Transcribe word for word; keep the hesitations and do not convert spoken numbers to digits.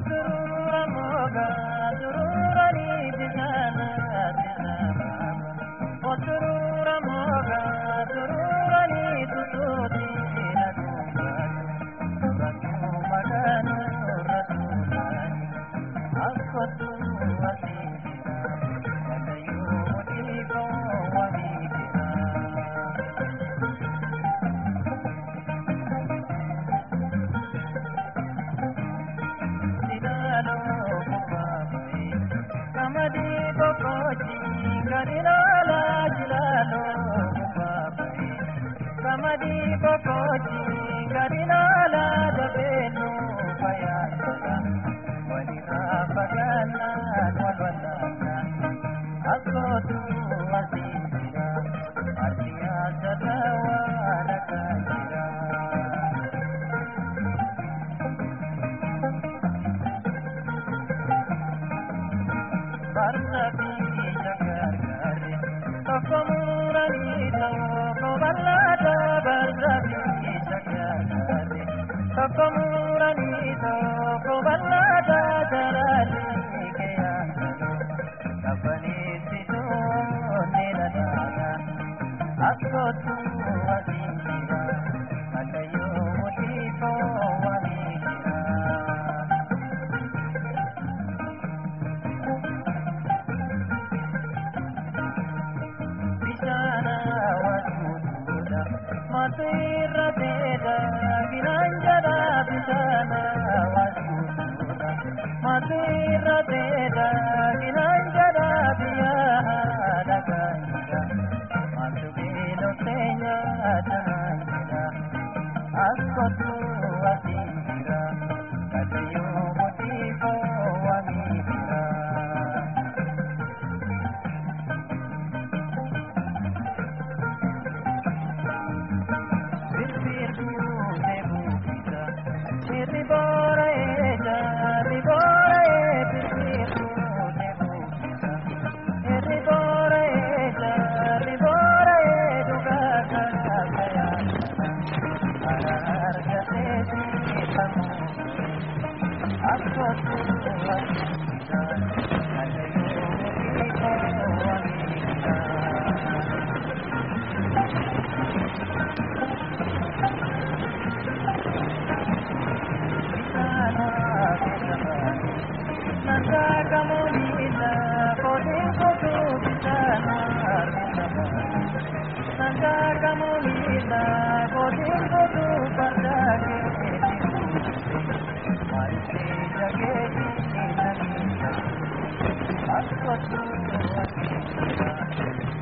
Surura moga, surura ni bijana bijana. O surura moga, surura ni tututi na tumba. Ratu maganu ratulani. Aku tu wasita, katayu mutipo wamikina. Kamadi bokochi garilala jilalo babai. Kamadi bokochi garilala dabenu bayana. Walira bagana walwalana. Aku tu wasira, artiya sadawa nakajira. Barnabi jagar gare, toko murani toko balada. Barnabi jagar gare, toko murani toko balada. Jarali ke angalo, kapani sido niladana. Aku tu wasira, katayo mutipo wamikina. Matira deda ginanjara bisana wasuda. Matira deda ginanjara biya daganga. Matubilo tenya daganga. Aku tu wasira, katayo mutipo wamikina. Ribora ella, ribora ella, ribora ella, ribora ella, kaya ararga se tamu. Aku tu wasita, katayo mutipo wamikina. Nanda kamu lila, koding kodu bisana rinabani. Nanda kamu lila, koding kodu pardake dibuti. Malte jage di nani. Aku tu wasita.